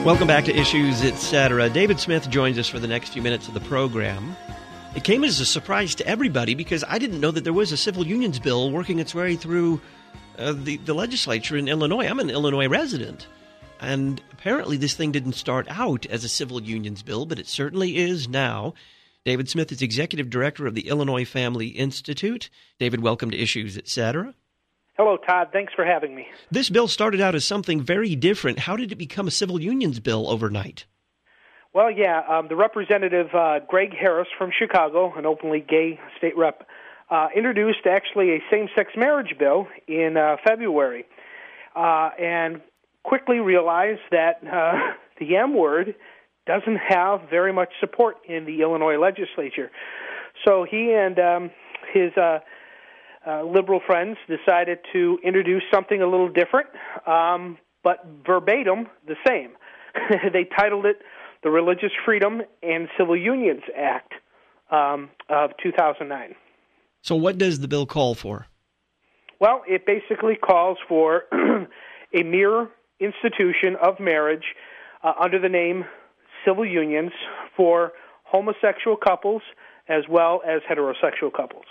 Welcome back to Issues, Etc. David Smith joins us for the next few minutes of the program. It came as a surprise to everybody because I didn't know that there was a civil unions bill working its way through the legislature in Illinois. I'm an Illinois resident, and apparently this thing didn't start out as a civil unions bill, but it certainly is now. David Smith is executive director of the Illinois Family Institute. David, welcome to Issues, Etc. Hello, Todd. Thanks for having me. This bill started out as something very different. How did it become a civil unions bill overnight? Well, the Representative Greg Harris from Chicago, an openly gay state rep, introduced actually a same-sex marriage bill in February and quickly realized that the M word doesn't have very much support in the Illinois legislature. So he and his liberal friends decided to introduce something a little different, but verbatim the same. They titled it the Religious Freedom and Civil Unions Act of 2009. So what does the bill call for? Well, it basically calls for a mere institution of marriage under the name civil unions for homosexual couples as well as heterosexual couples.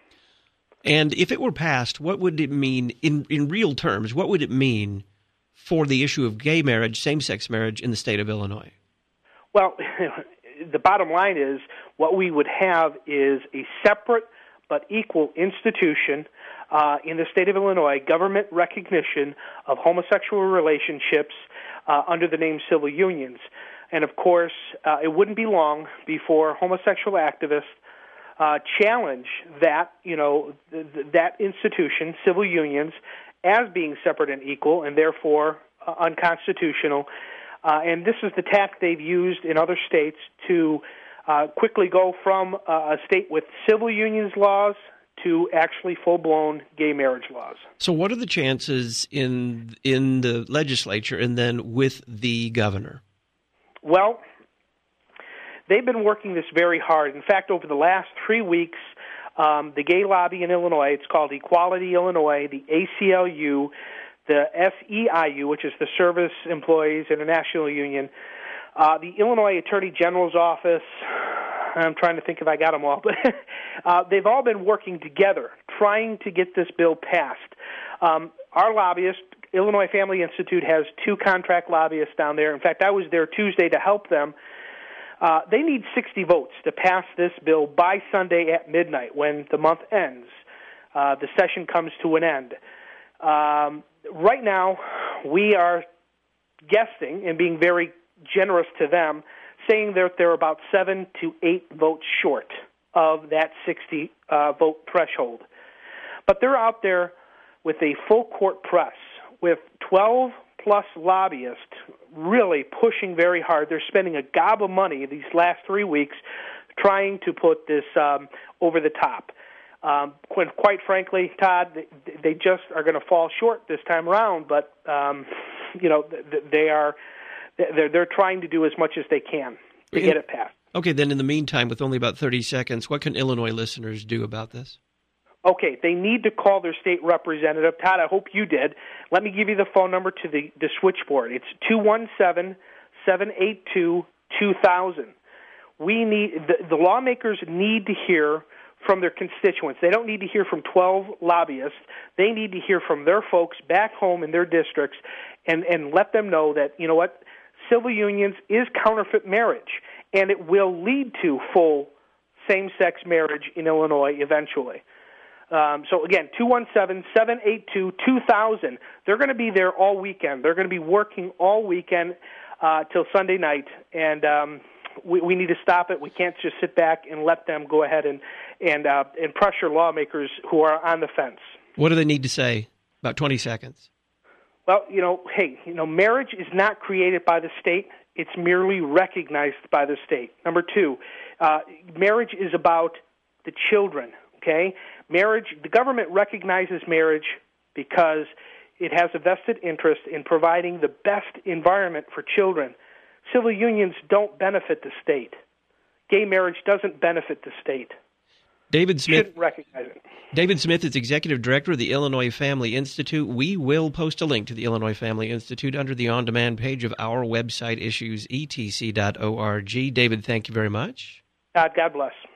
And if it were passed, what would it mean in real terms? What would it mean for the issue of gay marriage, same-sex marriage in the state of Illinois? Well, the bottom line is what we would have is a separate but equal institution in the state of Illinois, government recognition of homosexual relationships under the name civil unions. And, of course, it wouldn't be long before homosexual activists challenge that, that institution, civil unions, as being separate and equal and therefore unconstitutional. And this is the tack they've used in other states to quickly go from a state with civil unions laws to actually full-blown gay marriage laws. So what are the chances in the legislature and then with the governor? Well, they've been working this very hard. In fact, over the last 3 weeks, the gay lobby in Illinois, it's called Equality Illinois, the ACLU, the SEIU, which is the Service Employees International Union, the Illinois Attorney General's office, I'm trying to think if I got them all, but they've all been working together trying to get this bill passed. Our lobbyist, Illinois Family Institute, has 2 contract lobbyists down there. In fact, I was there Tuesday to help them. They need 60 votes to pass this bill by Sunday at midnight when the month ends. The session comes to an end. Right now, we are guessing and being very generous to them, saying that they're about 7 to 8 votes short of that 60 vote threshold. But they're out there with a full court press with 12-plus lobbyists really pushing very hard. They're spending a gob of money these last 3 weeks trying to put this over the top. Quite frankly, Todd, they just are going to fall short this time around. But they're trying to do as much as they can to get it passed. Okay, then in the meantime, with only about 30 seconds, what can Illinois listeners do about this? Okay, they need to call their state representative. Todd, I hope you did. Let me give you the phone number to the switchboard. It's 217-782-2000. The lawmakers need to hear from their constituents. They don't need to hear from 12 lobbyists. They need to hear from their folks back home in their districts and let them know that, you know what, civil unions is counterfeit marriage, and it will lead to full same-sex marriage in Illinois eventually. So, again, 217-782-2000. They're going to be there all weekend. They're going to be working all weekend till Sunday night, and we need to stop it. We can't just sit back and let them go ahead and pressure lawmakers who are on the fence. What do they need to say? About 20 seconds. Well, marriage is not created by the state. It's merely recognized by the state. Number 2, marriage is about the children, okay? The government recognizes marriage because it has a vested interest in providing the best environment for children. Civil unions don't benefit the state. Gay marriage doesn't benefit the state. David Smith shouldn't recognize it. David Smith is Executive Director of the Illinois Family Institute. We will post a link to the Illinois Family Institute under the on-demand page of our website, issuesetc.org. David, thank you very much. God bless.